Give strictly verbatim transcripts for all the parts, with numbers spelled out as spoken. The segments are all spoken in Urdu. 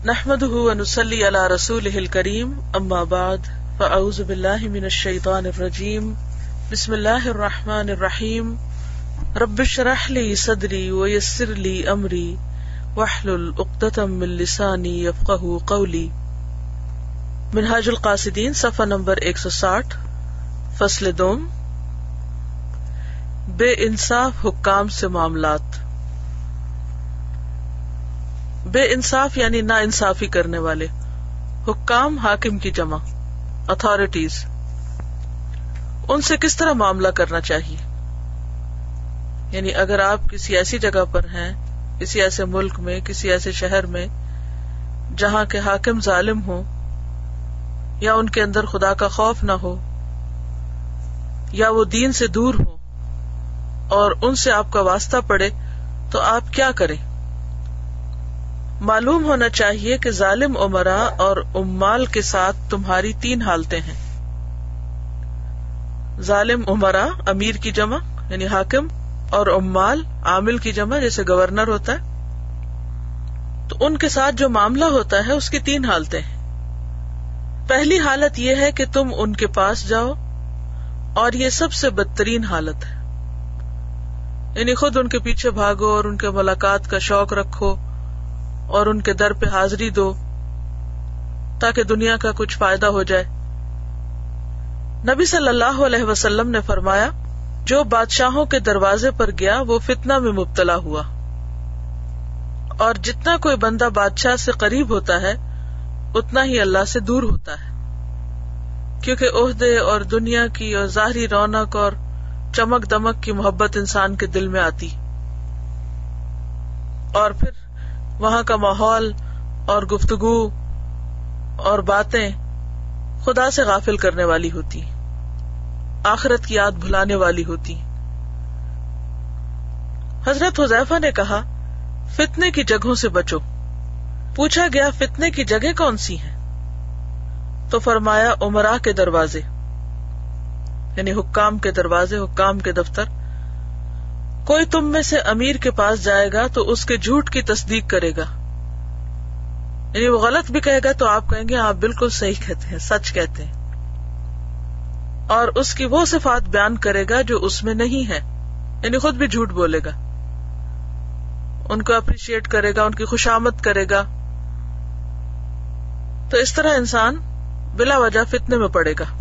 نحمده ونصلي على رسوله الكريم اما بعد فاعوذ بالله من الشيطان الرجيم بسم الله الرحمن الرحيم رب اشرح لي صدري ويسر لي امري واحلل عقدة من لساني يفقهوا قولي. منہاج القاصدین صفحہ نمبر ایک سو ساٹھ. فصل دوم، بے انصاف حکام سے معاملات. بے انصاف یعنی نا انصافی کرنے والے. حکام حاکم کی جمع، اتھارٹیز. ان سے کس طرح معاملہ کرنا چاہیے؟ یعنی اگر آپ کسی ایسی جگہ پر ہیں، کسی ایسے ملک میں، کسی ایسے شہر میں جہاں کے حاکم ظالم ہوں، یا ان کے اندر خدا کا خوف نہ ہو، یا وہ دین سے دور ہو اور ان سے آپ کا واسطہ پڑے، تو آپ کیا کریں؟ معلوم ہونا چاہیے کہ ظالم امراء اور عمال کے ساتھ تمہاری تین حالتیں ہیں. ظالم امراء امیر کی جمع یعنی حاکم، اور عمال عامل کی جمع جیسے گورنر ہوتا ہے. تو ان کے ساتھ جو معاملہ ہوتا ہے اس کی تین حالتیں ہیں. پہلی حالت یہ ہے کہ تم ان کے پاس جاؤ، اور یہ سب سے بدترین حالت ہے. یعنی خود ان کے پیچھے بھاگو اور ان کے ملاقات کا شوق رکھو اور ان کے در پہ حاضری دو تاکہ دنیا کا کچھ فائدہ ہو جائے. نبی صلی اللہ علیہ وسلم نے فرمایا، جو بادشاہوں کے دروازے پر گیا وہ فتنہ میں مبتلا ہوا. اور جتنا کوئی بندہ بادشاہ سے قریب ہوتا ہے اتنا ہی اللہ سے دور ہوتا ہے، کیونکہ عہدے اور دنیا کی اور ظاہری رونق اور چمک دمک کی محبت انسان کے دل میں آتی، اور پھر وہاں کا ماحول اور گفتگو اور باتیں خدا سے غافل کرنے والی ہوتی، آخرت کی یاد بھلانے والی ہوتی. حضرت حذیفہ نے کہا، فتنے کی جگہوں سے بچو. پوچھا گیا، فتنے کی جگہ کون سی ہیں؟ تو فرمایا، امراء کے دروازے یعنی حکام کے دروازے، حکام کے دفتر. کوئی تم میں سے امیر کے پاس جائے گا تو اس کے جھوٹ کی تصدیق کرے گا، یعنی وہ غلط بھی کہے گا تو آپ کہیں گے آپ بالکل صحیح کہتے ہیں، سچ کہتے ہیں. اور اس کی وہ صفات بیان کرے گا جو اس میں نہیں ہے، یعنی خود بھی جھوٹ بولے گا، ان کو اپریشیٹ کرے گا، ان کی خوشامد کرے گا. تو اس طرح انسان بلا وجہ فتنے میں پڑے گا.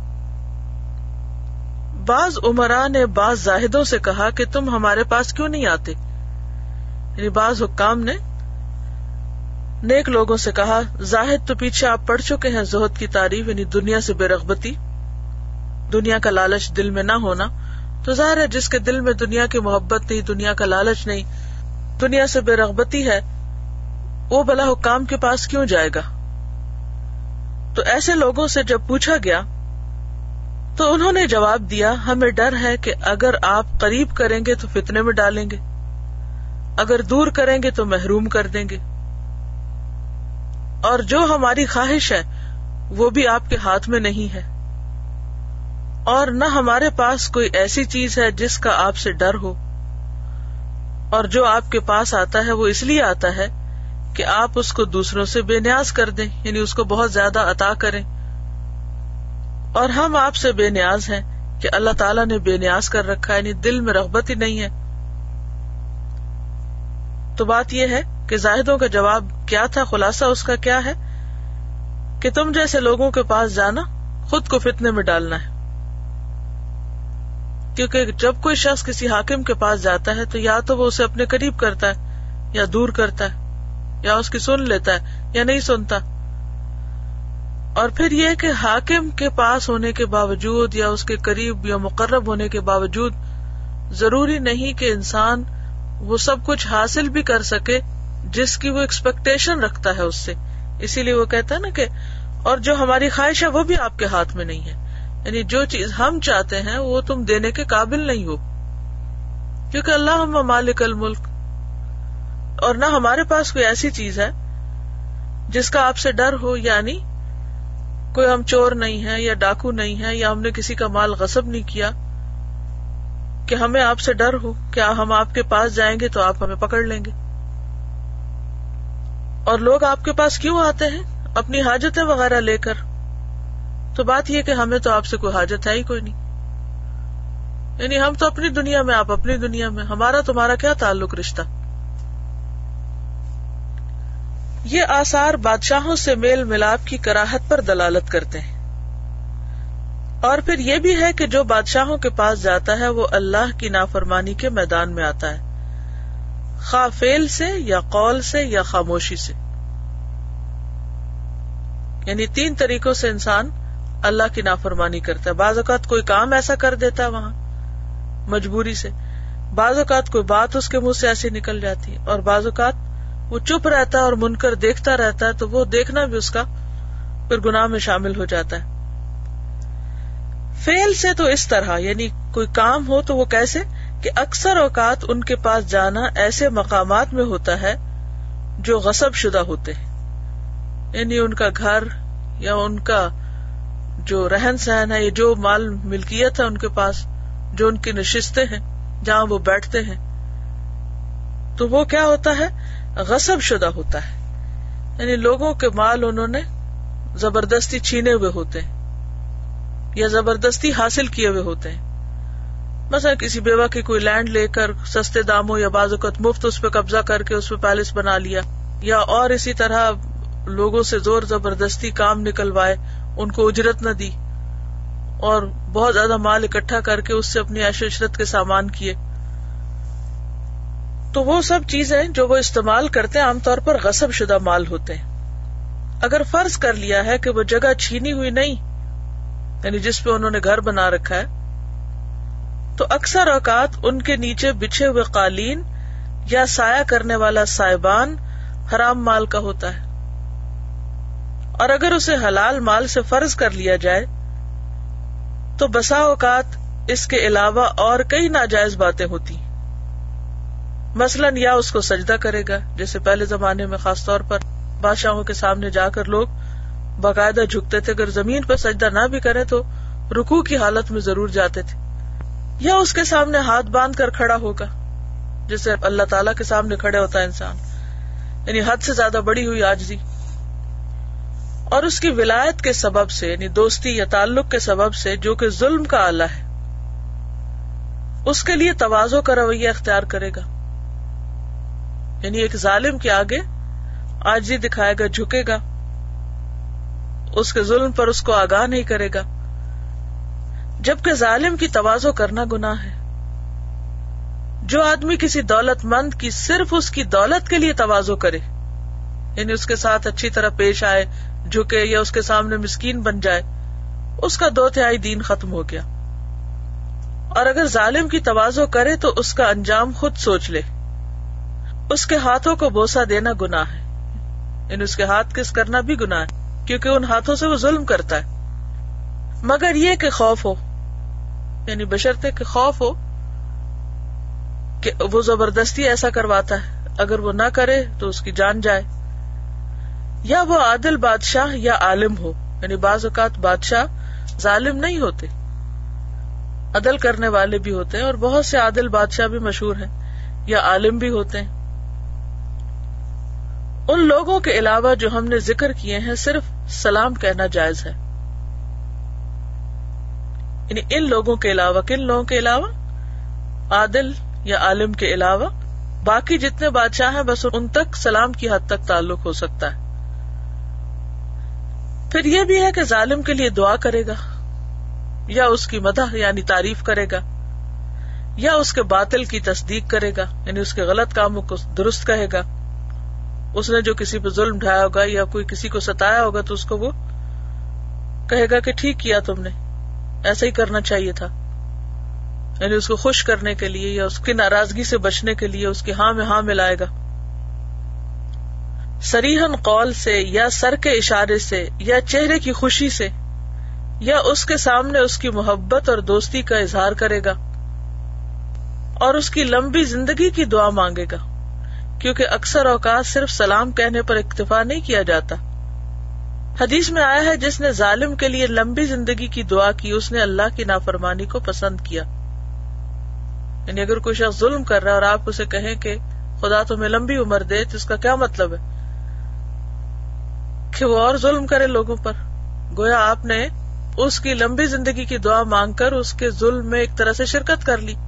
بعض عمراء نے بعض زاہدوں سے کہا کہ تم ہمارے پاس کیوں نہیں آتے؟ یعنی بعض حکام نے نیک لوگوں سے کہا، زاہد تو پیچھے آپ پڑھ چکے ہیں زہد کی تعریف، یعنی دنیا سے بے رغبتی، دنیا کا لالچ دل میں نہ ہونا. تو ظاہر ہے جس کے دل میں دنیا کی محبت نہیں، دنیا کا لالچ نہیں، دنیا سے بے رغبتی ہے، وہ بھلا حکام کے پاس کیوں جائے گا؟ تو ایسے لوگوں سے جب پوچھا گیا تو انہوں نے جواب دیا، ہمیں ڈر ہے کہ اگر آپ قریب کریں گے تو فتنے میں ڈالیں گے، اگر دور کریں گے تو محروم کر دیں گے، اور جو ہماری خواہش ہے وہ بھی آپ کے ہاتھ میں نہیں ہے، اور نہ ہمارے پاس کوئی ایسی چیز ہے جس کا آپ سے ڈر ہو، اور جو آپ کے پاس آتا ہے وہ اس لیے آتا ہے کہ آپ اس کو دوسروں سے بے نیاز کر دیں، یعنی اس کو بہت زیادہ عطا کریں، اور ہم آپ سے بے نیاز ہیں کہ اللہ تعالیٰ نے بے نیاز کر رکھا ہے، یعنی دل میں رغبت ہی نہیں ہے. تو بات یہ ہے کہ زاہدوں کا جواب کیا تھا، خلاصہ اس کا کیا ہے کہ تم جیسے لوگوں کے پاس جانا خود کو فتنے میں ڈالنا ہے. کیونکہ جب کوئی شخص کسی حاکم کے پاس جاتا ہے تو یا تو وہ اسے اپنے قریب کرتا ہے یا دور کرتا ہے، یا اس کی سن لیتا ہے یا نہیں سنتا. اور پھر یہ کہ حاکم کے پاس ہونے کے باوجود یا اس کے قریب یا مقرب ہونے کے باوجود ضروری نہیں کہ انسان وہ سب کچھ حاصل بھی کر سکے جس کی وہ ایکسپیکٹیشن رکھتا ہے اس سے. اسی لیے وہ کہتا ہے نا کہ اور جو ہماری خواہش ہے وہ بھی آپ کے ہاتھ میں نہیں ہے، یعنی جو چیز ہم چاہتے ہیں وہ تم دینے کے قابل نہیں ہو، کیونکہ اللہم مالک الملک، اور نہ ہمارے پاس کوئی ایسی چیز ہے جس کا آپ سے ڈر ہو، یعنی کوئی ہم چور نہیں ہے یا ڈاکو نہیں ہے یا ہم نے کسی کا مال غصب نہیں کیا کہ ہمیں آپ سے ڈر ہو کہ ہم آپ کے پاس جائیں گے تو آپ ہمیں پکڑ لیں گے. اور لوگ آپ کے پاس کیوں آتے ہیں؟ اپنی حاجتیں وغیرہ لے کر. تو بات یہ کہ ہمیں تو آپ سے کوئی حاجت ہے ہی کوئی نہیں. یعنی ہم تو اپنی دنیا میں، آپ اپنی دنیا میں، ہمارا تمہارا کیا تعلق رشتہ. یہ آثار بادشاہوں سے میل ملاپ کی کراہت پر دلالت کرتے ہیں. اور پھر یہ بھی ہے کہ جو بادشاہوں کے پاس جاتا ہے وہ اللہ کی نافرمانی کے میدان میں آتا ہے، خواہ فعل سے یا قول سے یا خاموشی سے. یعنی تین طریقوں سے انسان اللہ کی نافرمانی کرتا ہے. بعض اوقات کوئی کام ایسا کر دیتا ہے وہاں مجبوری سے، بعض اوقات کوئی بات اس کے منہ سے ایسی نکل جاتی ہے، اور بعض اوقات وہ چپ رہتا ہے اور منکر دیکھتا رہتا ہے تو وہ دیکھنا بھی اس کا پھر گناہ میں شامل ہو جاتا ہے. فعل سے تو اس طرح، یعنی کوئی کام ہو تو وہ کیسے کہ اکثر اوقات ان کے پاس جانا ایسے مقامات میں ہوتا ہے جو غصب شدہ ہوتے ہیں. یعنی ان کا گھر یا ان کا جو رہن سہن ہے، یا جو مال ملکیت ہے ان کے پاس، جو ان کی نشستیں ہیں جہاں وہ بیٹھتے ہیں، تو وہ کیا ہوتا ہے؟ غصب شدہ ہوتا ہے. یعنی لوگوں کے مال انہوں نے زبردستی چھینے ہوئے ہوتے ہیں یا زبردستی حاصل کیے ہوئے ہوتے ہیں. مثلا کسی بیوہ کی کوئی لینڈ لے کر سستے داموں یا بعض اوقات مفت اس پہ قبضہ کر کے اس پہ پیلس بنا لیا، یا اور اسی طرح لوگوں سے زور زبردستی کام نکلوائے، ان کو اجرت نہ دی، اور بہت زیادہ مال اکٹھا کر کے اس سے اپنی عیش و عشرت کے سامان کیے. تو وہ سب چیزیں جو وہ استعمال کرتے ہیں عام طور پر غصب شدہ مال ہوتے ہیں. اگر فرض کر لیا ہے کہ وہ جگہ چھینی ہوئی نہیں، یعنی جس پہ انہوں نے گھر بنا رکھا ہے، تو اکثر اوقات ان کے نیچے بچھے ہوئے قالین یا سایہ کرنے والا سائبان حرام مال کا ہوتا ہے. اور اگر اسے حلال مال سے فرض کر لیا جائے تو بسا اوقات اس کے علاوہ اور کئی ناجائز باتیں ہوتی ہیں. مثلاً یا اس کو سجدہ کرے گا، جیسے پہلے زمانے میں خاص طور پر بادشاہوں کے سامنے جا کر لوگ باقاعدہ جھکتے تھے، اگر زمین پر سجدہ نہ بھی کرے تو رکوع کی حالت میں ضرور جاتے تھے. یا اس کے سامنے ہاتھ باندھ کر کھڑا ہوگا، جیسے اللہ تعالیٰ کے سامنے کھڑے ہوتا ہے انسان، یعنی حد سے زیادہ بڑی ہوئی عاجزی. اور اس کی ولایت کے سبب سے، یعنی دوستی یا تعلق کے سبب سے، جو کہ ظلم کا آلہ ہے، اس کے لیے تواضع کا رویہ اختیار کرے گا. یعنی ایک ظالم کے آگے عاجزی دکھائے گا، جھکے گا، اس کے ظلم پر اس کو آگاہ نہیں کرے گا. جبکہ ظالم کی تواضع کرنا گناہ ہے. جو آدمی کسی دولت مند کی صرف اس کی دولت کے لیے تواضع کرے، یعنی اس کے ساتھ اچھی طرح پیش آئے، جھکے، یا اس کے سامنے مسکین بن جائے، اس کا دو تہائی دین ختم ہو گیا. اور اگر ظالم کی تواضع کرے تو اس کا انجام خود سوچ لے. اس کے ہاتھوں کو بوسہ دینا گناہ ہے، یعنی اس کے ہاتھ کس کرنا بھی گناہ ہے، کیونکہ ان ہاتھوں سے وہ ظلم کرتا ہے. مگر یہ کہ خوف ہو، یعنی بشرطے کہ خوف ہو کہ وہ زبردستی ایسا کرواتا ہے، اگر وہ نہ کرے تو اس کی جان جائے. یا وہ عادل بادشاہ یا عالم ہو، یعنی بعض اوقات بادشاہ ظالم نہیں ہوتے، عدل کرنے والے بھی ہوتے ہیں، اور بہت سے عادل بادشاہ بھی مشہور ہیں، یا عالم بھی ہوتے ہیں. ان لوگوں کے علاوہ جو ہم نے ذکر کیے ہیں صرف سلام کہنا جائز ہے. یعنی ان لوگوں کے علاوہ، کن لوگوں کے علاوہ؟ عادل یا عالم کے علاوہ باقی جتنے بادشاہ ہیں بس ان تک سلام کی حد تک تعلق ہو سکتا ہے. پھر یہ بھی ہے کہ ظالم کے لیے دعا کرے گا، یا اس کی مدح یعنی تعریف کرے گا، یا اس کے باطل کی تصدیق کرے گا، یعنی اس کے غلط کاموں کو درست کہے گا. اس نے جو کسی پہ ظلم ڈھایا ہوگا یا کوئی کسی کو ستایا ہوگا تو اس کو وہ کہے گا کہ ٹھیک کیا تم نے، ایسا ہی کرنا چاہیے تھا، یعنی اس کو خوش کرنے کے لیے یا اس کی ناراضگی سے بچنے کے لیے اس کی ہاں میں ہاں ملائے گا. صریحاً قول سے یا سر کے اشارے سے یا چہرے کی خوشی سے یا اس کے سامنے اس کی محبت اور دوستی کا اظہار کرے گا، اور اس کی لمبی زندگی کی دعا مانگے گا، کیونکہ اکثر اوقات صرف سلام کہنے پر اکتفا نہیں کیا جاتا. حدیث میں آیا ہے جس نے ظالم کے لیے لمبی زندگی کی دعا کی اس نے اللہ کی نافرمانی کو پسند کیا. یعنی اگر کوئی شخص ظلم کر رہا ہے اور آپ اسے کہیں کہ خدا تمہیں لمبی عمر دے تو اس کا کیا مطلب ہے؟ کہ وہ اور ظلم کرے لوگوں پر. گویا آپ نے اس کی لمبی زندگی کی دعا مانگ کر اس کے ظلم میں ایک طرح سے شرکت کر لی.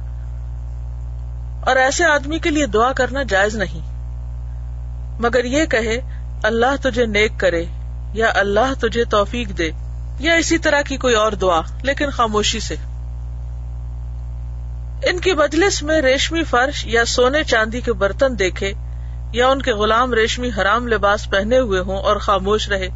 اور ایسے آدمی کے لیے دعا کرنا جائز نہیں مگر یہ کہے اللہ تجھے نیک کرے یا اللہ تجھے توفیق دے یا اسی طرح کی کوئی اور دعا، لیکن خاموشی سے. ان کی مجلس میں ریشمی فرش یا سونے چاندی کے برتن دیکھے یا ان کے غلام ریشمی حرام لباس پہنے ہوئے ہوں اور خاموش رہے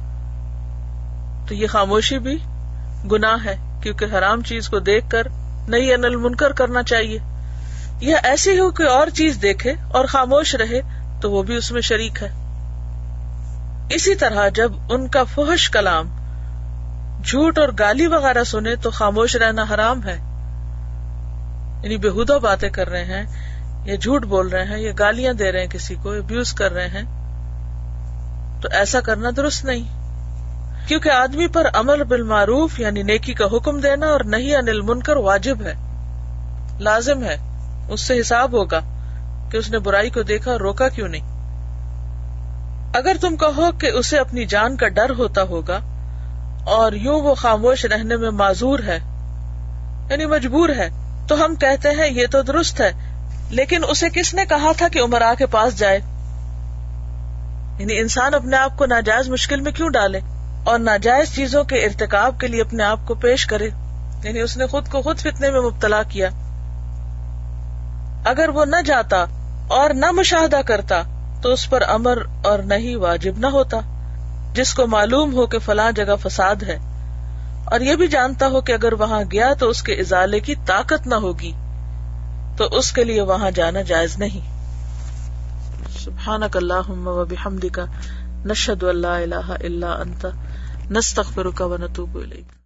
تو یہ خاموشی بھی گناہ ہے، کیونکہ حرام چیز کو دیکھ کر نہی عن المنکر کرنا چاہیے. یا ایسی ہی کوئی اور چیز دیکھے اور خاموش رہے تو وہ بھی اس میں شریک ہے. اسی طرح جب ان کا فحش کلام، جھوٹ اور گالی وغیرہ سنے تو خاموش رہنا حرام ہے. یعنی بےہودہ باتیں کر رہے ہیں یا جھوٹ بول رہے ہیں یا گالیاں دے رہے ہیں، کسی کو ابیوز کر رہے ہیں، تو ایسا کرنا درست نہیں. کیونکہ آدمی پر امر بالمعروف یعنی نیکی کا حکم دینا اور نہی عن المنکر واجب ہے، لازم ہے. اس سے حساب ہوگا کہ اس نے برائی کو دیکھا اور روکا کیوں نہیں. اگر تم کہو کہ اسے اپنی جان کا ڈر ہوتا ہوگا اور یوں وہ خاموش رہنے میں معذور ہے یعنی مجبور ہے، تو ہم کہتے ہیں یہ تو درست ہے، لیکن اسے کس نے کہا تھا کہ عمرا کے پاس جائے؟ یعنی انسان اپنے آپ کو ناجائز مشکل میں کیوں ڈالے اور ناجائز چیزوں کے ارتکاب کے لیے اپنے آپ کو پیش کرے؟ یعنی اس نے خود کو خود فتنے میں مبتلا کیا. اگر وہ نہ جاتا اور نہ مشاہدہ کرتا تو اس پر امر اور نہیں واجب نہ ہوتا. جس کو معلوم ہو کہ فلاں جگہ فساد ہے اور یہ بھی جانتا ہو کہ اگر وہاں گیا تو اس کے ازالے کی طاقت نہ ہوگی تو اس کے لیے وہاں جانا جائز نہیں. سبحانک اللہم و بحمدک نشہد ان لا الہ الا انت نستغفرک و نتوب الیک.